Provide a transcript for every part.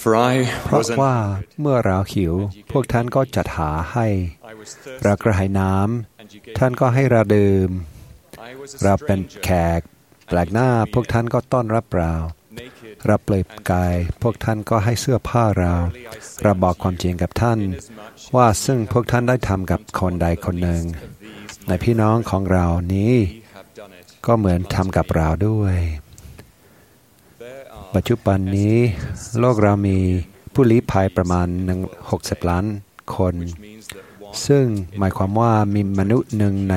เพราะว่าเมื่อเราหิวพวกท่านก็จัดหาให้เรากระหายน้ำท่านก็ให้เราดื่มเราเป็นแขกแปลกหน้าพวกท่านก็ต้อนรับเราเปลือยกายพวกท่านก็ให้เสื้อผ้าเราบอกความจริงกับท่านว่าซึ่งพวกท่านได้ทำกับคนใดคนหนึ่งในพี่น้องของเรานี้ก็เหมือนทำกับเราด้วยปัจจุบันนี้โลกเรามีผู้ลี้ภัยประมาณ60 ล้านคนซึ่งหมายความว่ามีมนุษย์1 ใน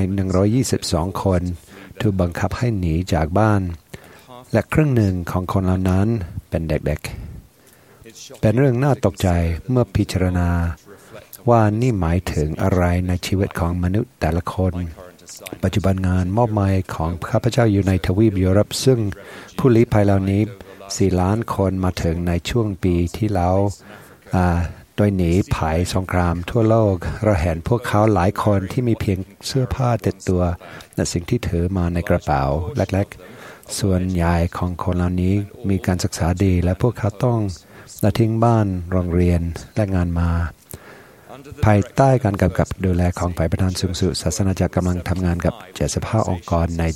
122 คนถูกบังคับให้หนีจากบ้านและครึ่งหนึ่งของคนเหล่านั้นเป็นเด็กๆเป็นเรื่องน่าตกใจเมื่อพิจารณาว่านี่หมายถึงอะไรในชีวิตของมนุษย์แต่ละคนปัจจุบันงานมอบหมายของข้าพเจ้าอยู่ในทวีปยุโรปซึ่งผู้ลี้ภัยเหล่านี้4 ล้านคนมาถึงในช่วงปีที่แล้วโดยหนีภัยสงครามทั่วโลกเราเห็นพวกเขาหลายคนที่มีเพียงเสื้อผ้าติดตัวและสิ่งที่ถือมาในกระเป๋าเล็กๆส่วนใหญ่ของคนเหล่านี้มีการศึกษาดีและพวกเขาต้องละทิ้งบ้านโรงเรียนและงานมาภายใต้การกำกับดูแลของฝ่ายประธานสูงสุดศาสนาจักรกำลังทำงานกับ75 องค์กรใน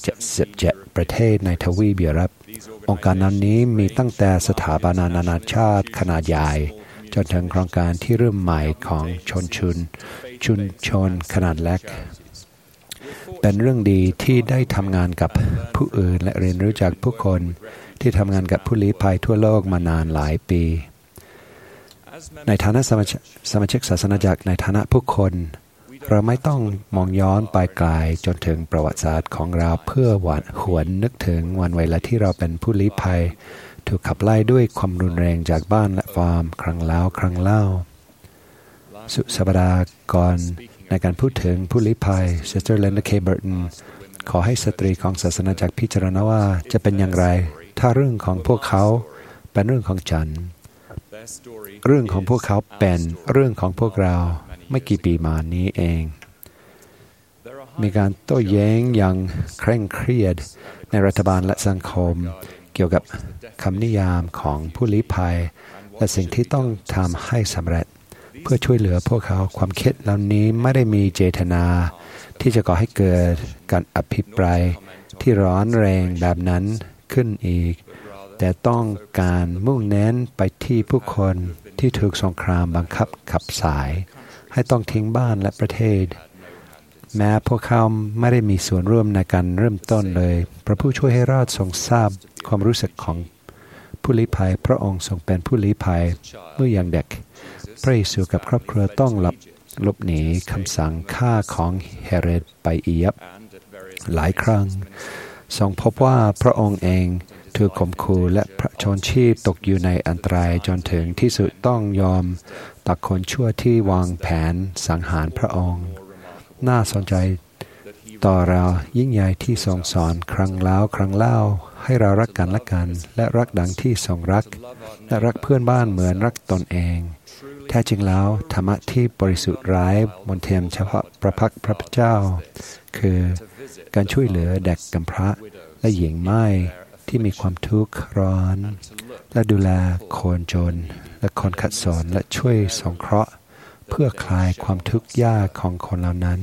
77 ประเทศในทวีปยุโรปองค์การนั้นนี้มีตั้งแต่สถาบันนานาชาติขนาดใหญ่จนถึงโครงการที่เริ่มใหม่ของชุมชนขนาดเล็กเป็นเรื่องดีที่ได้ทำงานกับผู้อื่นและเรียนรู้จากผู้คนที่ทำงานกับผู้ลี้ภัยทั่วโลกมานานหลายปีในฐานะสมาชิกศาสนาจักรในฐานะผู้คนเราไม่ต้องมองย้อนไปไกลจนถึงประวัติศาสตร์ของเราเพื่อหวนนึกถึงวันเวลาที่เราเป็นผู้ลี้ภัยถูกขับไล่ด้วยความรุนแรงจากบ้านและฟาร์มครั้งแล้วครั้งเล่าสุดสัปดาห์ก่อนในการพูดถึงผู้ลี้ภัยซิสเตอร์เลนดาเคเบิร์ตันขอให้สตรีของศาสนาจักรพิจารณาว่าจะเป็นอย่างไรถ้าเรื่องของพวกเขาเป็นเรื่องของฉันเรื่องของพวกเขาเป็นเรื่องของพวกเราไม่กี่ปีมานี้เองมีการโต้แย้งอย่างเคร่งเครียดในรัฐบาลและสังคมเกี่ยวกับคำนิยามของผู้ลี้ภัยและสิ่งที่ต้องทำให้สำเร็จเพื่อช่วยเหลือพวกเขาความคิดเหล่านี้ไม่ได้มีเจตนาที่จะก่อให้เกิดการอภิปรายที่ร้อนแรงแบบนั้นขึ้นอีกแต่ต้องการมุ่งเน้นไปที่ผู้คนที่ถูกสงครามบังคับขับสายให้ต้องทิ้งบ้านและประเทศแม้พวกเขาไม่ได้มีส่วนร่วมในการเริ่มต้นเลยพระผู้ช่วยให้รอดทรงทราบความรู้สึกของผู้ลี้ภัยพระองค์ทรงเป็นผู้ลี้ภัยเมื่อยังเด็กพระเยซูกับครอบครัวต้องหลบหนีคำสั่งฆ่าของเฮโรดไปอียิปต์หลายครั้งทรงพบว่าพระองค์เองถูกข่มขู่และพระชนชีพตกอยู่ในอันตรายจนถึงที่สุดต้องยอมตักคนชั่วที่วางแผนสังหารพระองค์น่าสนใจต่อเรายิ่งใหญ่ที่ทรงสอนครั้งแล้วครั้งเล่าให้เรารักกันและกันและรักดังที่ทรงรักและรักเพื่อนบ้านเหมือนรักตนเองแท้จริงแล้วธรรมะที่บริสุทธิ์ร้ายมนเทียมเฉพาะพระพักพระเจ้าคือการช่วยเหลือเด็กกำพร้าและหญิงไม้ที่มีความทุกข์ร้อนและดูแลคนจนและคนขัดสนและช่วยสงเคราะห์เพื่อคลายความทุกข์ยากของคนเหล่านั้น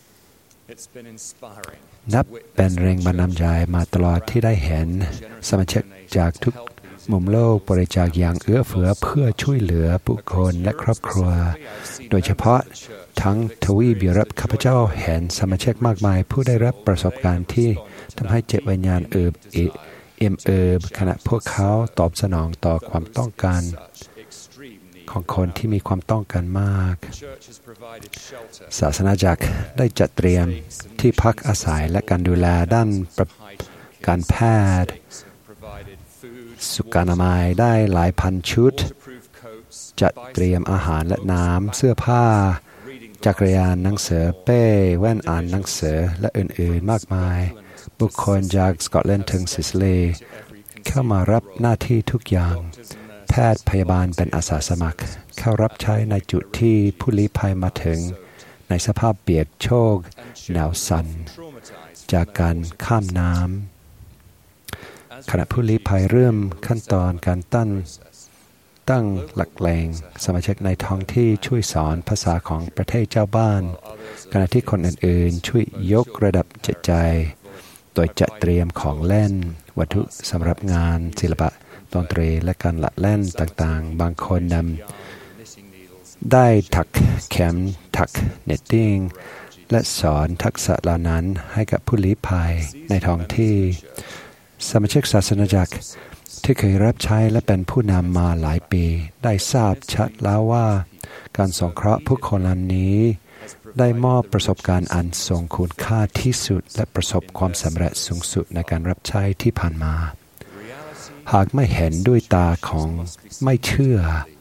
นับเป็นแรงบันดาลใจมาตลอดที่ได้เห็นสมาชิกจากทุกมุมโลกบริจาคอย่างเอื้อเฟื้อเพื่อช่วยเหลือผู้คนและครอบครัวโดยเฉพาะทั้งทวีปยุโรปข้าพเจ้าเห็นสมาชิกมากมายผู้ได้รับประสบการณ์ที่ทำให้จิตวิญญาณเอิบขณะพวกเขาตอบสนองต่อความต้องการของคนที่มีความต้องการมากศาสนาจักรได้จัดเตรียมที่พักอาศัยและการดูแลด้านการแพทย์สุขอนามัยได้หลายพันชุดจัดเตรียมอาหารและน้ำเสื้อผ้าจักรยานหนังสือเป้แว่นอ่านหนังสือและอื่นๆมากมายบุคคลจากสกอตแลนด์ถึงซิซิลีเข้ามารับหน้าที่ทุกอย่างแพทย์พยาบาลเป็นอาสาสมัครเข้ารับใช้ในจุดที่ผู้ลี้ภัยมาถึงในสภาพเปียกโชกหนาวสั่นจากการข้ามน้ำขณะผู้ลี้ภัยเริ่มขั้นตอนการตั้งหลักแหล่งสมาชิกในท้องที่ช่วยสอนภาษาของประเทศเจ้าบ้านขณะที่คนอื่นๆช่วยยกระดับจิตใจโดยจัดเตรียมของเล่นวัตถุสำหรับงานศิลปะดนตรีและการละเล่นต่างๆบางคนนำได้ถักเข็มถักเนตติ้งและสอนทักษะเหล่านั้นให้กับผู้ลี้ภัยในท้องที่สมาชิกศาสนาจักรที่เคยรับใช้และเป็นผู้นำมาหลายปีได้ทราบชัดแล้วว่าการสงเคราะห์ผู้คนเหล่านี้ได้มอบประสบการณ์อันทรงคุณค่าที่สุดและประสบความสำเร็จสูงสุดในการรับใช้ที่ผ่านมาหากไม่เห็นด้วยตาของไม่เชื่อ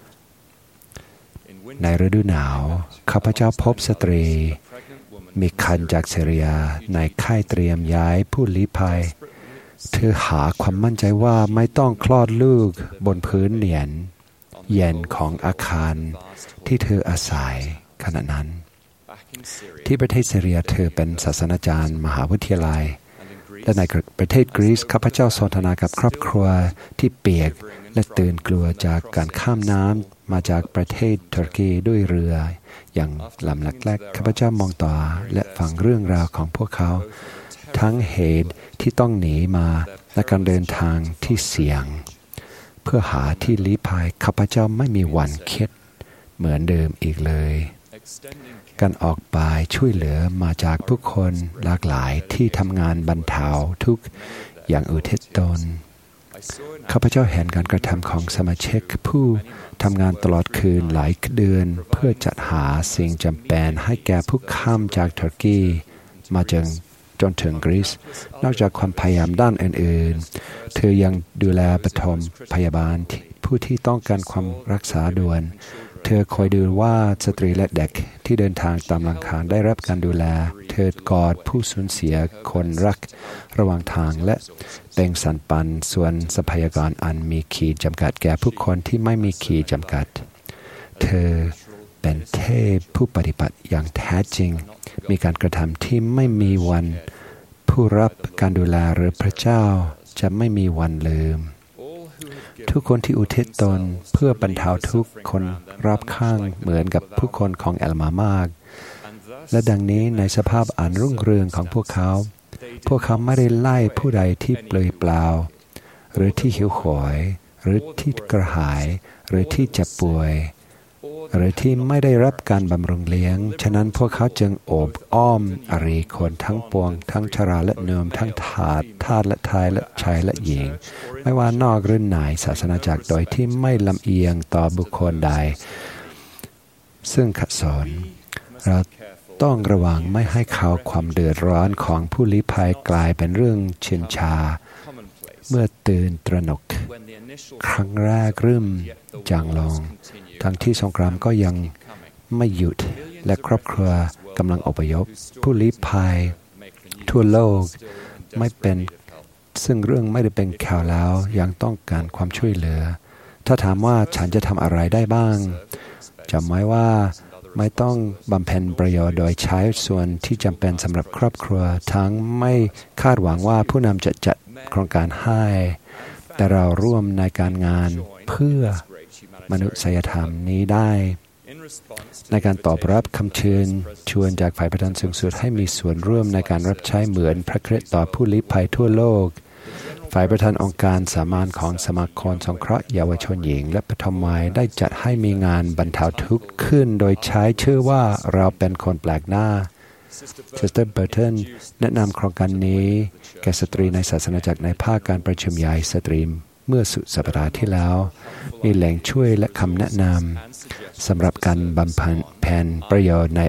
ในฤดูหนาวข้าพเจ้าพบสตรีมีคันจากซีเรียในค่ายเตรียมย้ายผู้ลี้ภัยเธอหาความมั่นใจว่าไม่ต้องคลอดลูกบนพื้นเหนียนเย็นของอาคารที่เธออาศัยขณะนั้นที่ประเทศซีเรียเธอเป็นศาสนาจารย์มหาวิทยาลัยและในประเทศกรีซข้าพเจ้าสนทนากับครอบครัวที่เปียกและตื่นกลัวจากการข้ามน้ำมาจากประเทศตุรกีด้วยเรืออย่างลำเล็กๆข้าพเจ้ามองต่อและฟังเรื่องราวของพวกเขาทั้งเหตุที่ต้องหนีมาและการเดินทางที่เสี่ยงเพื่อหาที่ลี้ภัยข้าพเจ้าไม่มีวันคิดเหมือนเดิมอีกเลยการออกไปช่วยเหลือมาจากผู้คนหลากหลายที่ทำงานบรรเทาทุกข์อย่างอุทิศตนข้าพเจ้าเห็นการกระทำของสมาชิกผู้ทำงานตลอดคืนหลายเดือนเพื่อจัดหาสิ่งจำเป็นให้แก่ผู้ข้ามจากตุรกีมาจนถึงกรีซนอกจากความพยายามด้านอื่นๆเธอยังดูแลปฐมพยาบาลผู้ที่ต้องการความรักษาด่วนเธอคอยดูว่าสตรีและเด็กที่เดินทางตามหลังคาได้รับการดูแลเธอกอดผู้สูญเสียคนรักระหว่างทางและแบ่งสรรปันส่วนทรัพยากรอันมีขีดจำกัดแก่ผู้คนที่ไม่มีขีดจำกัดเธอเป็นเทพผู้ปฏิบัติอย่างแท้จริงมีการกระทำที่ไม่มีวันผู้รับการดูแลหรือพระเจ้าจะไม่มีวันลืมทุกคนที่อุทิศตนเพื่อบรรเทาทุกคนรอบข้างเหมือนกับผู้คนของแอลมามากและดังนี้ในสภาพอันรุ่งเรืองของพวกเขาไม่ได้ไล่ผู้ใดที่เปลือยเปล่าหรือที่หิวโหยหรือที่กระหายหรือที่เจ็บป่วยหรือที่ไม่ได้รับการบำรุงเลี้ยงฉะนั้นพวกเขาจึงโอบอ้อมอารีคนทั้งปวงทั้งชราและเนิมทั้งทาสและทายและชายและหญิงไม่ว่านอกหรือในศาสนาจักรโดยที่ไม่ลำเอียงต่อบุคคลใดซึ่งขัดสนเราต้องระวังไม่ให้ข่าวความเดือดร้อนของผู้ลี้ภัยกลายเป็นเรื่องชินชาเมื่อตื่นตระหนกครั้งแรกเริ่มจางลงทั้งที่สงครามก็ยังไม่หยุดและครอบครัวกำลังอพยพผู้ลี้ภัยทั่วโลกไม่เป็นซึ่งเรื่องไม่ได้เป็นข่าวแล้วยังต้องการความช่วยเหลือถ้าถามว่าฉันจะทำอะไรได้บ้างจำไว้ว่าไม่ต้องบำเพ็ญประโยชน์โดยใช้ส่วนที่จำเป็นสำหรับครอบครัวทั้งไม่คาดหวังว่าผู้นำจะจัดโครงการให้แต่เราร่วมในการงานเพื่อมนุษยธรรมนี้ได้ในการตอบรับคำเชิญชวนจากฝ่ายประธานสูงสุดให้มีส่วนร่วมในการรับใช้เหมือนพระคริสต์ต่อผู้ลี้ภัยทั่วโลกฝ่ายประธานองค์การสามานของสมาคมสงเคราะห์เยาวชนหญิงและปฐมวัยได้จัดให้มีงานบรรเทาทุกข์ขึ้นโดยใช้ชื่อว่าเราเป็นคนแปลกหน้าซิสเตอร์เบอร์ตันแนะนำโครงการนี้แก่สตรีในศาสนาจักรในภาคการประชุมใหญ่สตรีเมื่อสุดสัปดาห์ที่แล้วมีแหล่งช่วยและคำแนะนำสำหรับการบำเพ็ญประโยชน์ใน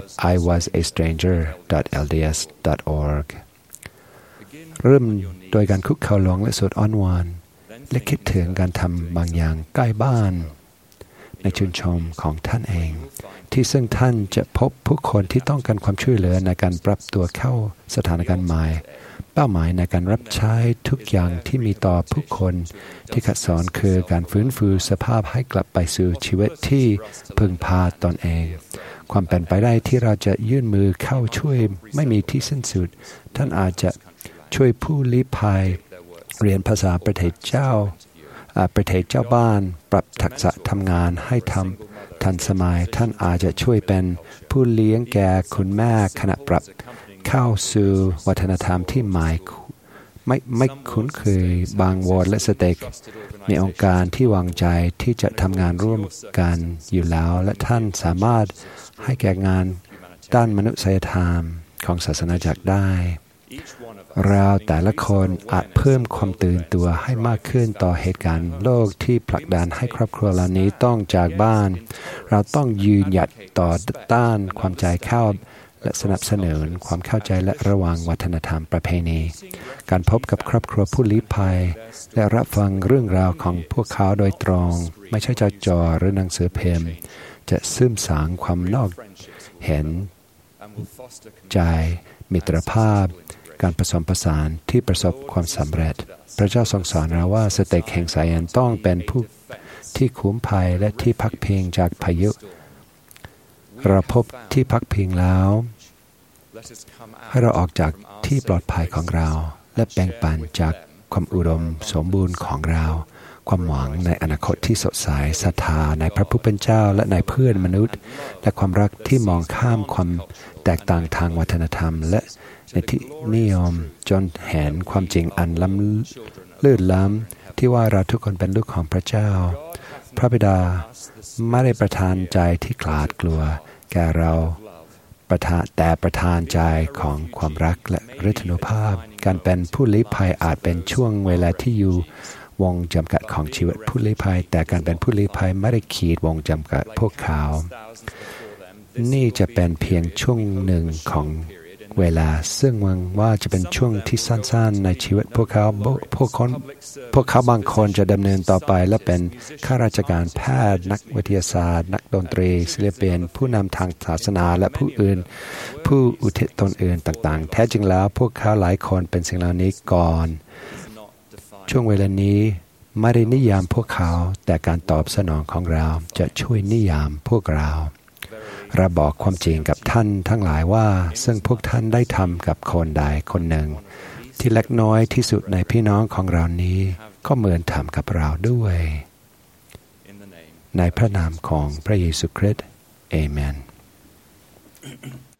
iwasastranger.lds.org เริ่มโดยการคุกเข่าลงและสวดอ้อนวอนและคิดถึงการทำบางอย่างใกล้บ้านในชุมชนของท่านเองที่ซึ่งท่านจะพบผู้คนที่ต้องการความช่วยเหลือในการปรับตัวเข้าสถานการณ์ใหม่เป้าหมายในการรับใช้ทุกอย่างที่มีต่อผู้คนที่ขัดสนคือการฟื้นฟูสภาพให้กลับไปสู่ชีวิตที่พึงพาตนเองความเป็นไปได้ที่เราจะยื่นมือเข้าช่วยไม่มีที่สิ้นสุดท่านอาจจะช่วยผู้ลี้ภัยเรียนภาษาประเทศเจ้าประเทศเจ้าบ้านปรับทักษะทำงานให้ทันสมัยท่านอาจจะช่วยเป็นผู้เลี้ยงแก่คุณแม่ขณะปรับเข้าสู่วัฒนธรรมที่ไม่คุ้นเคยบางวอร์ดและสเต็กมีองค์การที่วางใจที่จะทำงานร่วมกันอยู่แล้วและท่านสามารถให้แก่งานด้านมนุษยธรรมของศาสนาจักรได้เราแต่ละคนอาจเพิ่มความตื่นตัวให้มากขึ้นต่อเหตุการณ์โลกที่ผลักดันให้ครอบครัวเหล่านี้ต้องจากบ้านเราต้องยืนหยัดต่อต้านความใจเข้าและสนับสนุนความเข้าใจและระวังวัฒนธรรมประเพณีการพบกับครอบครัวผู้ลี้ภัยและรับฟังเรื่องราวของพวกเขาโดยตรงไม่ใช่จอหรือหนังสือพิมพ์จะซึมสางความนอกเห็นใจมิตรภาพการผสมผสานที่ประสบความสำเร็จพระเจ้าทรงสอนเราว่าสเต็กแห่งสายันต้องเป็นผู้ที่คุ้มภัยและที่พักพิงจากพายุเราพบที่พักพิงแล้วให้เราออกจากที่ปลอดภัยของเราและแบ่งปันจากความอุดมสมบูรณ์ของเราความหวังในอนาคตที่สดใสศรัทธาในพระผู้เป็นเจ้าและในเพื่อนมนุษย์และความรักที่มองข้ามความแตกต่างทางวัฒนธรรมและในที่นิยมจนเห็นความจริงอันลื่นล้ำที่ว่าเราทุกคนเป็นลูกของพระเจ้าพระบิดาไม่ได้ประทานใจที่ขลาดกลัวแก่เราแต่ประทานใจของความรักและฤทธานุภาพการเป็นผู้ลี้ภัยอาจเป็นช่วงเวลาที่อยู่วงจำกัดของชีวิตผู้ลี้ภัยแต่การเป็นผู้ลี้ภัยไม่ได้ขีดวงจำกัดพวกเขานี่จะเป็นเพียงช่วงหนึ่งของเวลาซึ่งหวังว่าจะเป็นช่วงที่สั้นๆในชีวิตพวกเขาบางคนจะดำเนินต่อไปและเป็นข้าราชการแพทย์นักวิทยาศาสตร์นักดนตรีศิลปินผู้นำทางศาสนาและผู้อุทิศตนอื่นต่างๆแท้จริงแล้วพวกเขาหลายคนเป็นสิ่งเหล่านี้ก่อนช่วงเวลานี้ไม่ได้นิยามพวกเขาแต่การตอบสนองของเราจะช่วยนิยามพวกเราเราบอกความจริงกับท่านทั้งหลายว่าซึ่งพวกท่านได้ทำกับคนใดคนหนึ่งที่เล็กน้อยที่สุดในพี่น้องของเรานี้ก็เหมือนทำกับเราด้วยในพระนามของพระเยซูคริสต์เอเมน